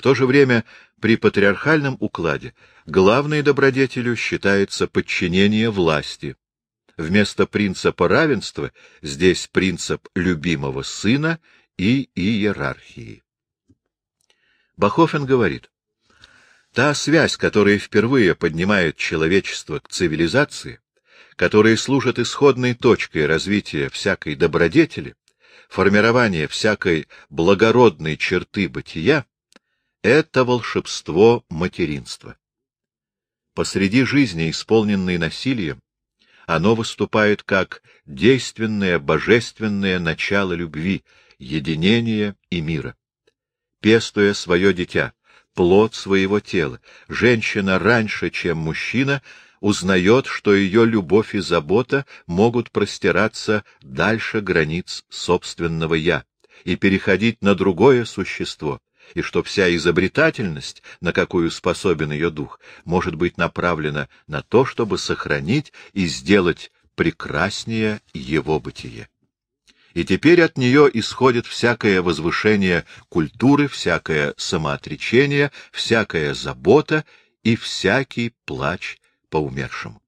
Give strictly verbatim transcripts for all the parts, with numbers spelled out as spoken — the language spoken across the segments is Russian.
В то же время при патриархальном укладе главной добродетелью считается подчинение власти. Вместо принципа равенства здесь принцип любимого сына и иерархии. Бахофен говорит: та связь, которая впервые поднимает человечество к цивилизации, которая служит исходной точкой развития всякой добродетели, формирования всякой благородной черты бытия, это волшебство материнства. Посреди жизни, исполненной насилием, оно выступает как действенное божественное начало любви, единения и мира. Пестуя свое дитя, плод своего тела, женщина раньше, чем мужчина, узнает, что ее любовь и забота могут простираться дальше границ собственного «я» и переходить на другое существо, и что вся изобретательность, на какую способен ее дух, может быть направлена на то, чтобы сохранить и сделать прекраснее его бытие. И теперь от нее исходит всякое возвышение культуры, всякое самоотречение, всякая забота и всякий плач по умершему.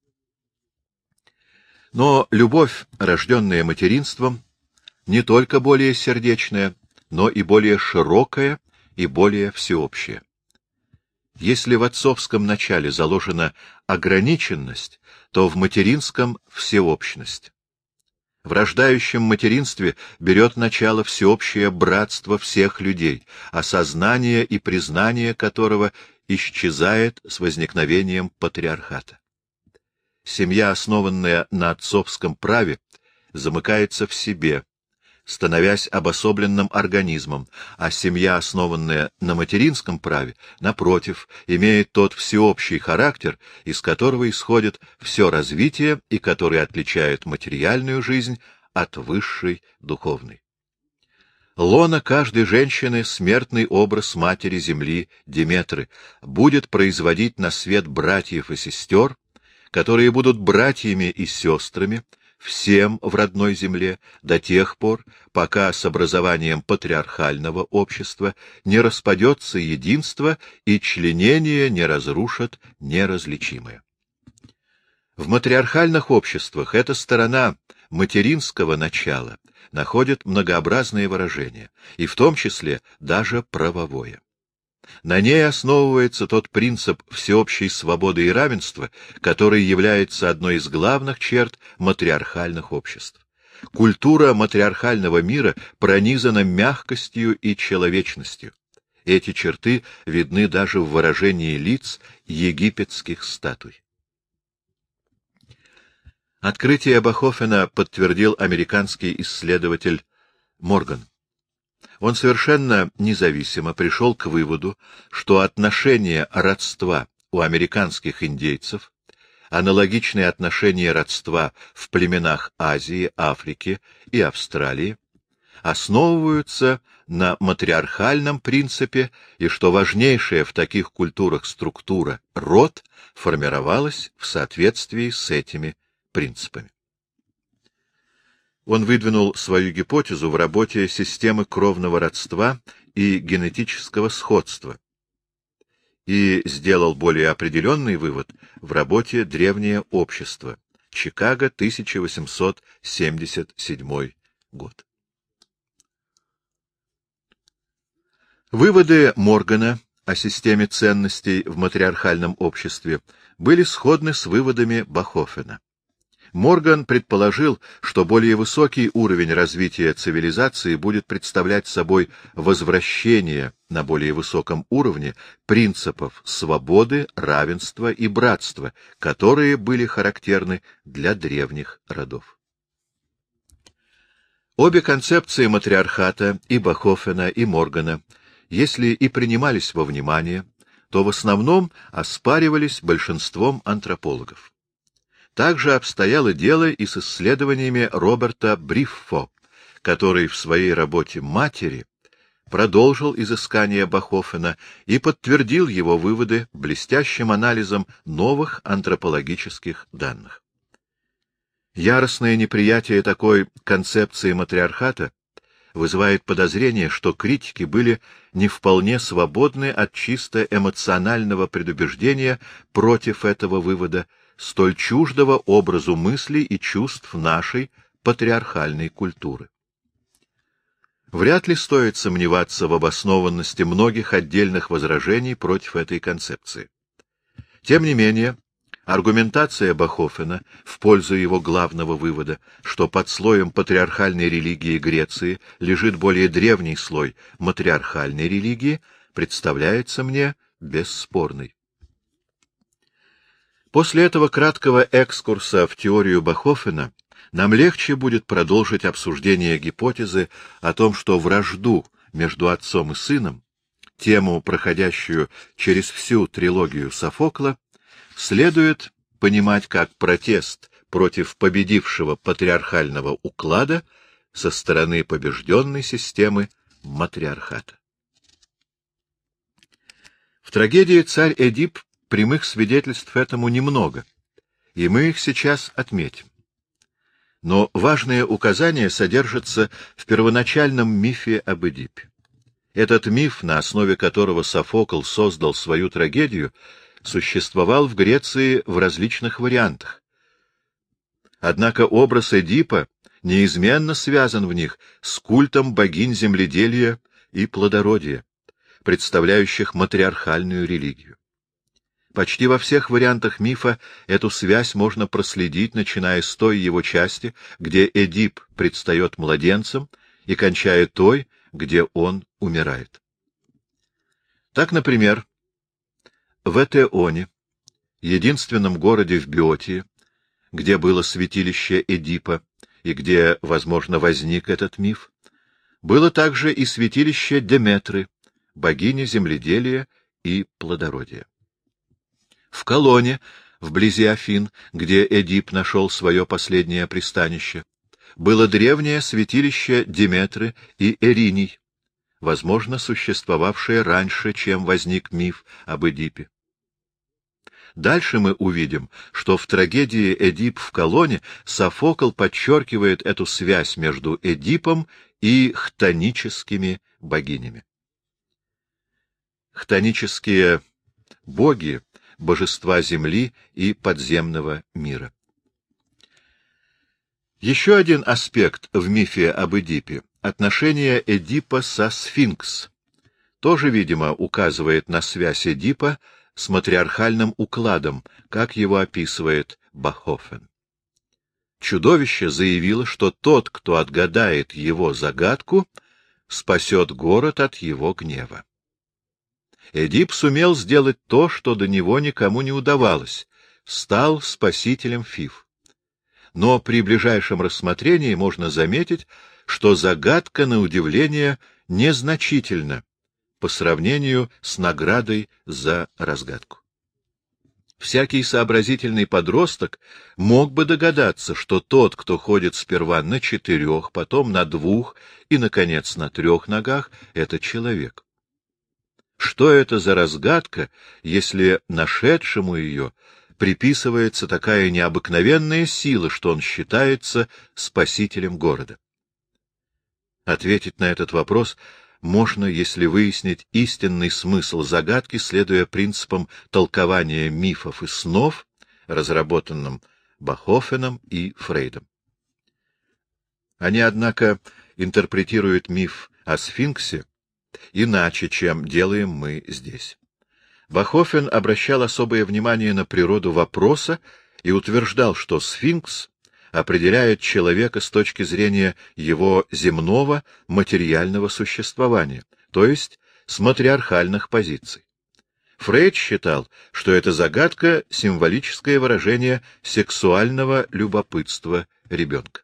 Но любовь, рожденная материнством, не только более сердечная, но и более широкая и более всеобщая. Если в отцовском начале заложена ограниченность, то в материнском — всеобщность. В рождающем материнстве берет начало всеобщее братство всех людей, осознание и признание которого исчезает с возникновением патриархата. Семья, основанная на отцовском праве, замыкается в себе, становясь обособленным организмом, а семья, основанная на материнском праве, напротив, имеет тот всеобщий характер, из которого исходит все развитие и который отличает материальную жизнь от высшей духовной. Лона каждой женщины, смертный образ матери земли Деметры, будет производить на свет братьев и сестер, которые будут братьями и сестрами, всем в родной земле до тех пор, пока с образованием патриархального общества не распадется единство и членение не разрушат неразличимое. В матриархальных обществах эта сторона материнского начала находит многообразные выражения, и в том числе даже правовое. На ней основывается тот принцип всеобщей свободы и равенства, который является одной из главных черт матриархальных обществ. Культура матриархального мира пронизана мягкостью и человечностью. Эти черты видны даже в выражении лиц египетских статуй. Открытие Бахофена подтвердил американский исследователь Морган. Он совершенно независимо пришел к выводу, что отношение родства у американских индейцев, аналогичные отношения родства в племенах Азии, Африки и Австралии, основываются на матриархальном принципе и что важнейшая в таких культурах структура — род — формировалась в соответствии с этими принципами. Он выдвинул свою гипотезу в работе «Системы кровного родства и генетического сходства» и сделал более определенный вывод в работе «Древнее общество», Чикаго, тысяча восемьсот семьдесят седьмой год. Выводы Моргана о системе ценностей в матриархальном обществе были сходны с выводами Бахофена. Морган предположил, что более высокий уровень развития цивилизации будет представлять собой возвращение на более высоком уровне принципов свободы, равенства и братства, которые были характерны для древних родов. Обе концепции матриархата, и Бахофена, и Моргана, если и принимались во внимание, то в основном оспаривались большинством антропологов. Также обстояло дело и с исследованиями Роберта Бриффо, который в своей работе «Матери» продолжил изыскания Бахофена и подтвердил его выводы блестящим анализом новых антропологических данных. Яростное неприятие такой концепции матриархата вызывает подозрение, что критики были не вполне свободны от чисто эмоционального предубеждения против этого вывода, столь чуждого образу мыслей и чувств нашей патриархальной культуры. Вряд ли стоит сомневаться в обоснованности многих отдельных возражений против этой концепции. Тем не менее, аргументация Бахофена в пользу его главного вывода, что под слоем патриархальной религии Греции лежит более древний слой матриархальной религии, представляется мне бесспорной. После этого краткого экскурса в теорию Бахофена нам легче будет продолжить обсуждение гипотезы о том, что вражду между отцом и сыном, тему, проходящую через всю трилогию Софокла, следует понимать как протест против победившего патриархального уклада со стороны побежденной системы матриархата. В трагедии «Царь Эдип» прямых свидетельств этому немного, и мы их сейчас отметим. Но важное указание содержится в первоначальном мифе об Эдипе. Этот миф, на основе которого Софокл создал свою трагедию, существовал в Греции в различных вариантах. Однако образ Эдипа неизменно связан в них с культом богинь земледелия и плодородия, представляющих матриархальную религию. Почти во всех вариантах мифа эту связь можно проследить, начиная с той его части, где Эдип предстает младенцем, и кончая той, где он умирает. Так, например, в Этеоне, единственном городе в Беотии, где было святилище Эдипа и где, возможно, возник этот миф, было также и святилище Деметры, богини земледелия и плодородия. В Колоне, вблизи Афин, где Эдип нашел свое последнее пристанище, было древнее святилище Деметры и Эриний, возможно, существовавшее раньше, чем возник миф об Эдипе. Дальше мы увидим, что в трагедии «Эдип в Колоне» Софокл подчеркивает эту связь между Эдипом и хтоническими богинями. Хтонические боги — божества земли и подземного мира. Еще один аспект в мифе об Эдипе — отношение Эдипа со Сфинкс — тоже, видимо, указывает на связь Эдипа с матриархальным укладом, как его описывает Бахофен. Чудовище заявило, что тот, кто отгадает его загадку, спасет город от его гнева. Эдип сумел сделать то, что до него никому не удавалось — стал спасителем Фив. Но при ближайшем рассмотрении можно заметить, что загадка, на удивление, незначительна по сравнению с наградой за разгадку. Всякий сообразительный подросток мог бы догадаться, что тот, кто ходит сперва на четырех, потом на двух и, наконец, на трех ногах, — это человек. Что это за разгадка, если нашедшему ее приписывается такая необыкновенная сила, что он считается спасителем города? Ответить на этот вопрос можно, если выяснить истинный смысл загадки, следуя принципам толкования мифов и снов, разработанным Бахофеном и Фрейдом. Они, однако, интерпретируют миф о Сфинксе иначе, чем делаем мы здесь. Бахофен обращал особое внимание на природу вопроса и утверждал, что Сфинкс определяет человека с точки зрения его земного материального существования, то есть с матриархальных позиций. Фрейд считал, что эта загадка — символическое выражение сексуального любопытства ребенка.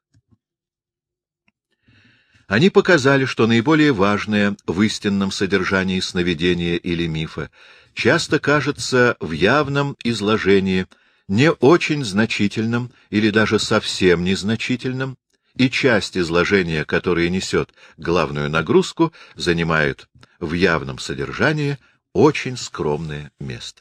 Они показали, что наиболее важное в истинном содержании сновидения или мифа часто кажется в явном изложении не очень значительным или даже совсем незначительным, и часть изложения, которая несет главную нагрузку, занимает в явном содержании очень скромное место.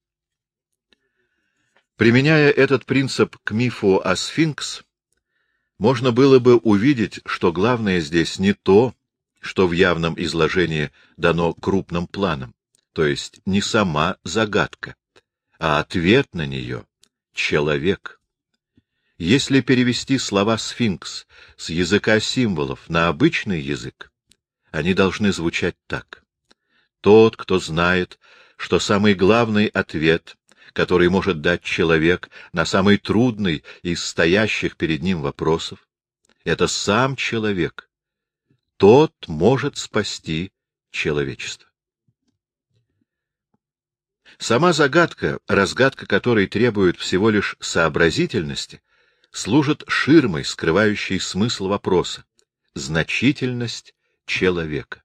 Применяя этот принцип к мифу о Сфинкс, можно было бы увидеть, что главное здесь не то, что в явном изложении дано крупным планом, то есть не сама загадка, а ответ на нее — человек. Если перевести слова «сфинкс» с языка символов на обычный язык, они должны звучать так. Тот, кто знает, что самый главный ответ, который может дать человек на самый трудный из стоящих перед ним вопросов, это сам человек, тот может спасти человечество. Сама загадка, разгадка которой требует всего лишь сообразительности, служит ширмой, скрывающей смысл вопроса — значительность человека.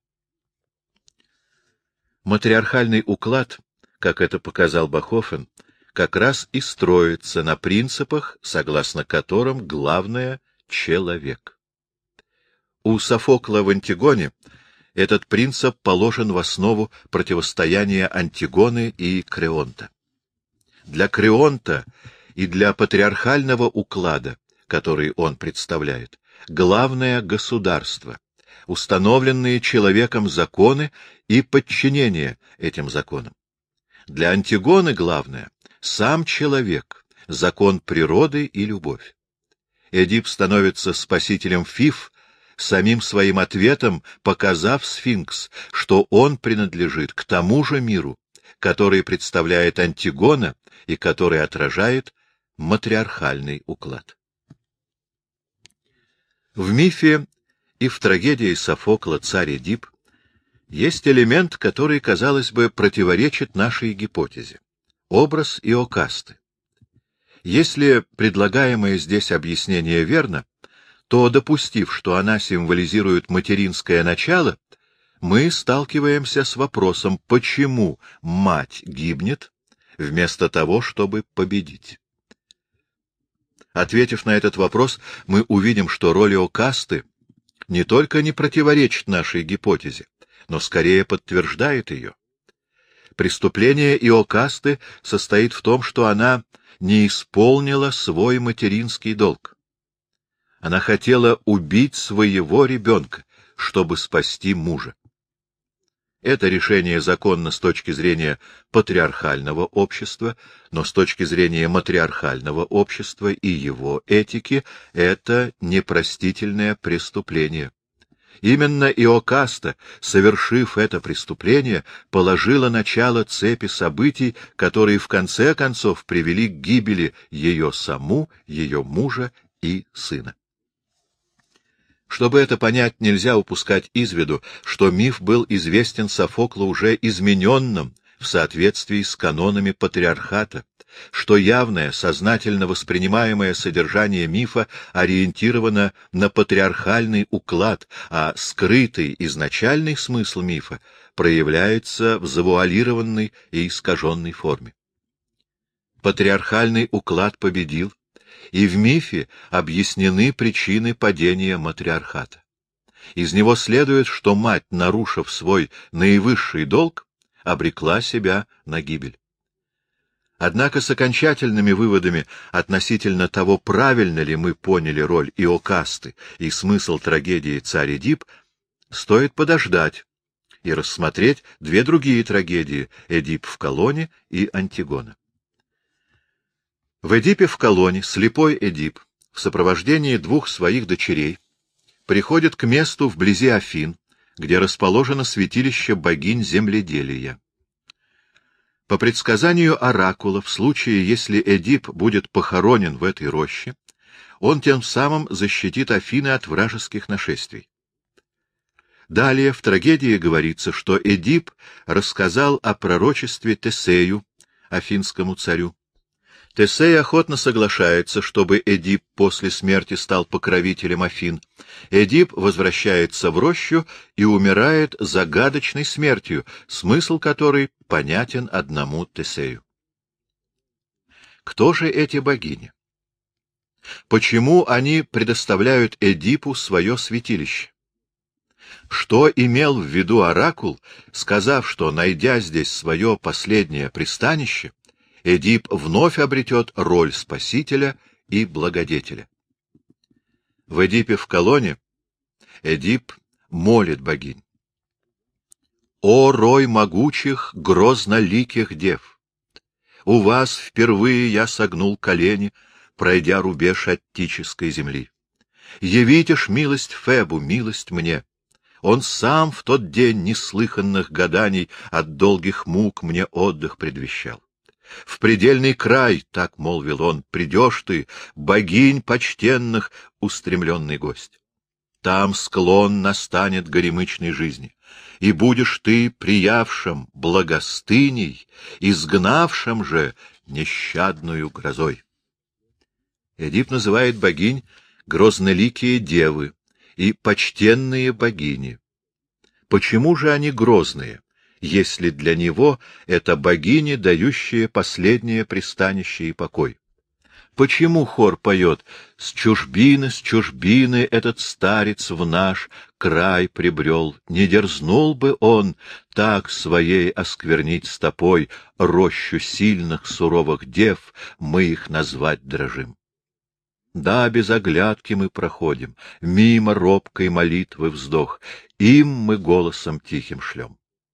Матриархальный уклад, как это показал Бахофен, как раз и строится на принципах, согласно которым главное — человек. У Софокла в «Антигоне» этот принцип положен в основу противостояния Антигоны и Креонта. Для Креонта и для патриархального уклада, который он представляет, главное — государство, установленные человеком законы и подчинение этим законам. Для Антигоны главное — сам человек, закон природы и любовь. Эдип становится спасителем Фиф, самим своим ответом показав сфинкс, что он принадлежит к тому же миру, который представляет Антигона и который отражает матриархальный уклад. В мифе и в трагедии Софокла «Царь Эдип» есть элемент, который, казалось бы, противоречит нашей гипотезе — образ Иокасты. Если предлагаемое здесь объяснение верно, то, допустив, что она символизирует материнское начало, мы сталкиваемся с вопросом, почему мать гибнет, вместо того, чтобы победить. Ответив на этот вопрос, мы увидим, что роль Иокасты не только не противоречит нашей гипотезе, но скорее подтверждает ее. Преступление Иокасты состоит в том, что она не исполнила свой материнский долг. Она хотела убить своего ребенка, чтобы спасти мужа. Это решение законно с точки зрения патриархального общества, но с точки зрения матриархального общества и его этики это непростительное преступление. Именно Иокаста, совершив это преступление, положила начало цепи событий, которые в конце концов привели к гибели ее саму, ее мужа и сына. Чтобы это понять, нельзя упускать из виду, что миф был известен Софоклу уже измененным в соответствии с канонами патриархата, что явное, сознательно воспринимаемое содержание мифа ориентировано на патриархальный уклад, а скрытый изначальный смысл мифа проявляется в завуалированной и искаженной форме. Патриархальный уклад победил, и в мифе объяснены причины падения матриархата. Из него следует, что мать, нарушив свой наивысший долг, обрекла себя на гибель. Однако с окончательными выводами относительно того, правильно ли мы поняли роль Иокасты и смысл трагедии «Царь Эдип», стоит подождать и рассмотреть две другие трагедии — «Эдип в Колоне» и «Антигона». В «Эдипе в Колоне» слепой Эдип в сопровождении двух своих дочерей приходит к месту вблизи Афин, где расположено святилище богинь земледелия. По предсказанию оракула, в случае, если Эдип будет похоронен в этой роще, он тем самым защитит Афины от вражеских нашествий. Далее в трагедии говорится, что Эдип рассказал о пророчестве Тесею, афинскому царю. Тесей охотно соглашается, чтобы Эдип после смерти стал покровителем Афин. Эдип возвращается в рощу и умирает загадочной смертью, смысл которой понятен одному Тесею. Кто же эти богини? Почему они предоставляют Эдипу свое святилище? Что имел в виду оракул, сказав, что, найдя здесь свое последнее пристанище, Эдип вновь обретет роль спасителя и благодетеля? В Эдипе в Колоне Эдип молит богинь: «О, рой могучих, грозноликих дев! У вас впервые я согнул колени, пройдя рубеж Аттической земли. Явите ж милость Фебу, милость мне. Он сам в тот день неслыханных гаданий от долгих мук мне отдых предвещал. В предельный край, — так молвил он, — придешь ты, богинь почтенных, устремленный гость. Там склон настанет горемычной жизни, и будешь ты приявшим благостыней, изгнавшим же нещадную грозой». Эдип называет богинь грозноликие девы и почтенные богини. Почему же они грозные, если для него это богини, дающие последнее пристанище и покой? Почему хор поет: «С чужбины, с чужбины этот старец в наш край прибрел, не дерзнул бы он так своей осквернить стопой рощу сильных суровых дев, мы их назвать дрожим». Да, без оглядки мы проходим, мимо робкой молитвы вздох, им мы голосом тихим шлем.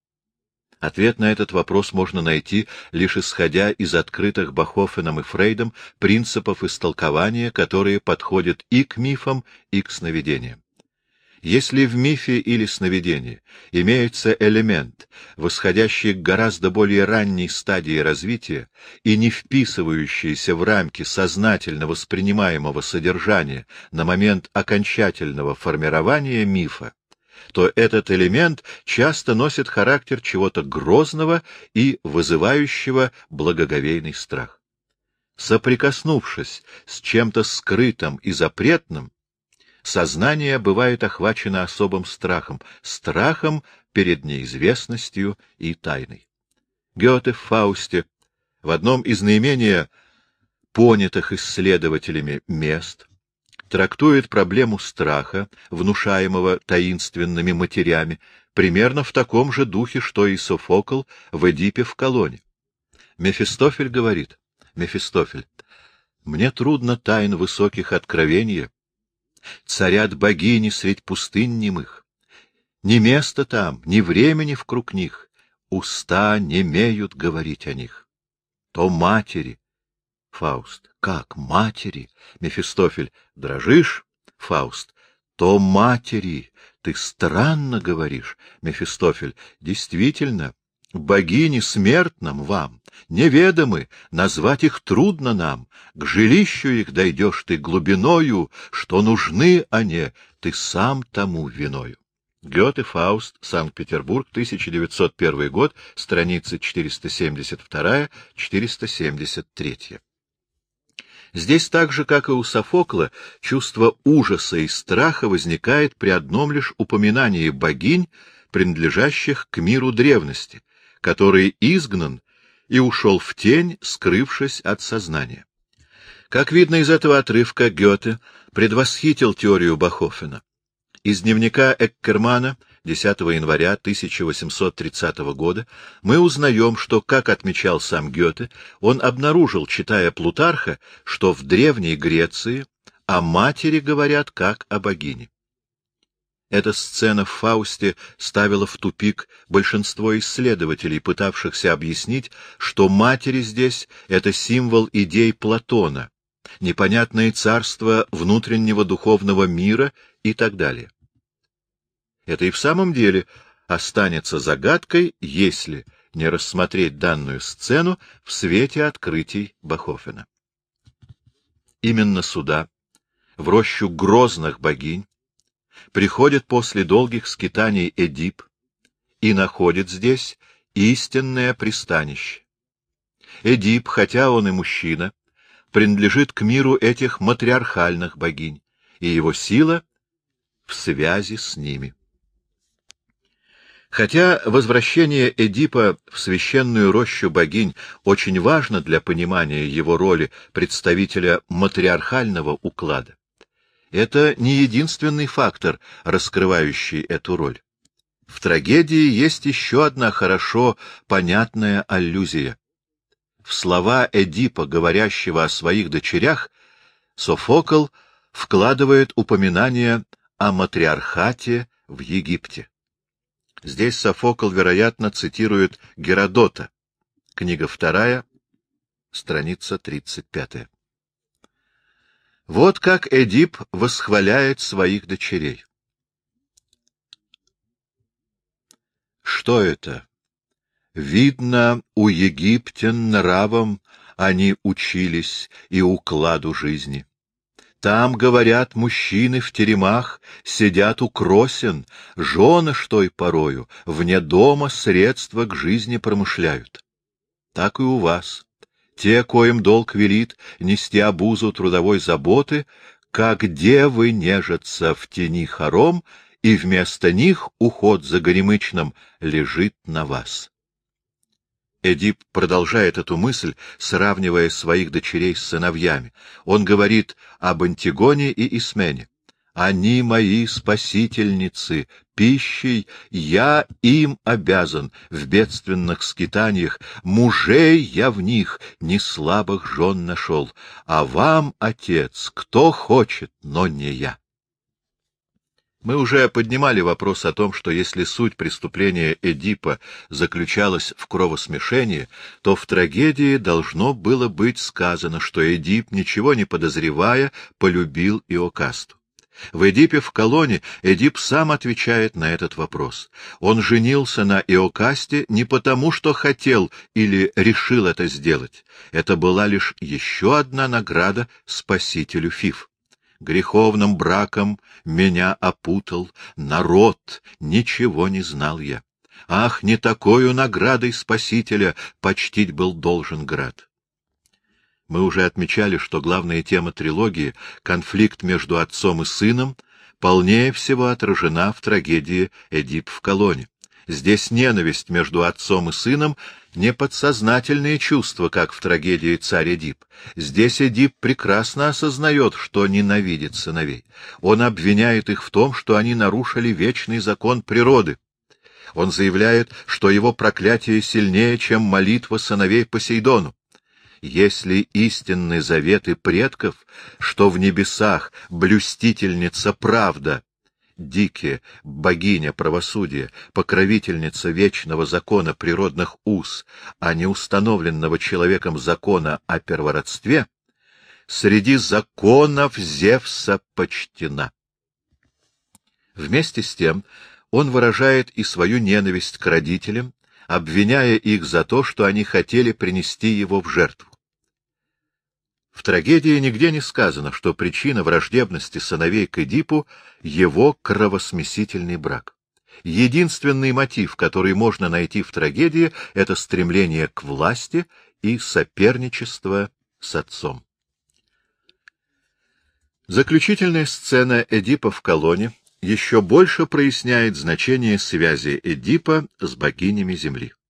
Ответ на этот вопрос можно найти, лишь исходя из открытых Бахофеном и Фрейдом принципов истолкования, которые подходят и к мифам, и к сновидениям. Если в мифе или сновидении имеется элемент, восходящий к гораздо более ранней стадии развития и не вписывающийся в рамки сознательно воспринимаемого содержания на момент окончательного формирования мифа, то этот элемент часто носит характер чего-то грозного и вызывающего благоговейный страх. Соприкоснувшись с чем-то скрытым и запретным, сознание бывает охвачено особым страхом, страхом перед неизвестностью и тайной. Гёте в Фаусте, в одном из наименее понятых исследователями мест, трактует проблему страха, внушаемого таинственными матерями, примерно в таком же духе, что и Софокл в Эдипе в Колоне. Мефистофель говорит: «Мефистофель, мне трудно тайн высоких откровения. Царят богини средь пустынь немых. Ни места там, ни времени вкруг них, уста не имеют говорить о них. То матери». Фауст: «Как матери?» Мефистофель: «Дрожишь, Фауст? То матери, ты странно говоришь». Мефистофель: «Действительно, богини смертным вам неведомы, назвать их трудно нам, к жилищу их дойдешь ты глубиною, что нужны они, ты сам тому виною». Гёте, Фауст, Санкт-Петербург, тысяча девятьсот первый год, страницы четыреста семьдесят два — четыреста семьдесят три. Здесь так же, как и у Софокла, чувство ужаса и страха возникает при одном лишь упоминании богинь, принадлежащих к миру древности, который изгнан и ушел в тень, скрывшись от сознания. Как видно из этого отрывка, Гёте предвосхитил теорию Бахофена. Из дневника Эккермана десятого января тысяча восемьсот тридцатого года мы узнаем, что, как отмечал сам Гёте, он обнаружил, читая Плутарха, что в Древней Греции о матери говорят как о богине. Эта сцена в Фаусте ставила в тупик большинство исследователей, пытавшихся объяснить, что матери здесь — это символ идей Платона, непонятное царство внутреннего духовного мира и так далее. Это и в самом деле останется загадкой, если не рассмотреть данную сцену в свете открытий Бахофена. Именно сюда, в рощу грозных богинь, приходит после долгих скитаний Эдип и находит здесь истинное пристанище. Эдип, хотя он и мужчина, принадлежит к миру этих матриархальных богинь, и его сила в связи с ними. Хотя возвращение Эдипа в священную рощу богинь очень важно для понимания его роли представителя матриархального уклада, это не единственный фактор, раскрывающий эту роль. В трагедии есть еще одна хорошо понятная аллюзия. В слова Эдипа, говорящего о своих дочерях, Софокл вкладывает упоминание о матриархате в Египте. Здесь Софокл, вероятно, цитирует Геродота. Книга вторая, страница тридцать пятая. Вот как Эдип восхваляет своих дочерей. Что это? Видно, у египтян нравом они учились и укладу жизни. Там, говорят, мужчины в теремах сидят у кросен, жены, что и порою, вне дома средства к жизни промышляют. Так и у вас. Те, коим долг велит нести обузу трудовой заботы, как девы нежатся в тени хором, и вместо них уход за горемычным лежит на вас. Эдип продолжает эту мысль, сравнивая своих дочерей с сыновьями. Он говорит об Антигоне и Исмене. «Они мои спасительницы, пищей я им обязан в бедственных скитаниях, мужей я в них не слабых жен нашел, а вам, отец, кто хочет, но не я». Мы уже поднимали вопрос о том, что если суть преступления Эдипа заключалась в кровосмешении, то в трагедии должно было быть сказано, что Эдип, ничего не подозревая, полюбил Иокасту. В «Эдипе в Колоне» Эдип сам отвечает на этот вопрос. Он женился на Иокасте не потому, что хотел или решил это сделать. Это была лишь еще одна награда спасителю Фив. Греховным браком меня опутал народ, ничего не знал я. Ах, не такою наградой Спасителя почтить был должен град. Мы уже отмечали, что главная тема трилогии — конфликт между отцом и сыном — полнее всего отражена в трагедии «Эдип в Колоне». Здесь ненависть между отцом и сыном — не подсознательные чувства, как в трагедии «Царь Эдип». Здесь Эдип прекрасно осознает, что ненавидит сыновей. Он обвиняет их в том, что они нарушили вечный закон природы. Он заявляет, что его проклятие сильнее, чем молитва сыновей Посейдону. Если истинны заветы предков, что в небесах блюстительница правда, Дике, богиня правосудия, покровительница вечного закона природных уз, а не установленного человеком закона о первородстве, среди законов Зевса почтена. Вместе с тем он выражает и свою ненависть к родителям, обвиняя их за то, что они хотели принести его в жертву. В трагедии нигде не сказано, что причина враждебности сыновей к Эдипу — его кровосмесительный брак. Единственный мотив, который можно найти в трагедии, — это стремление к власти и соперничество с отцом. Заключительная сцена Эдипа в Колоне еще больше проясняет значение связи Эдипа с богинями земли.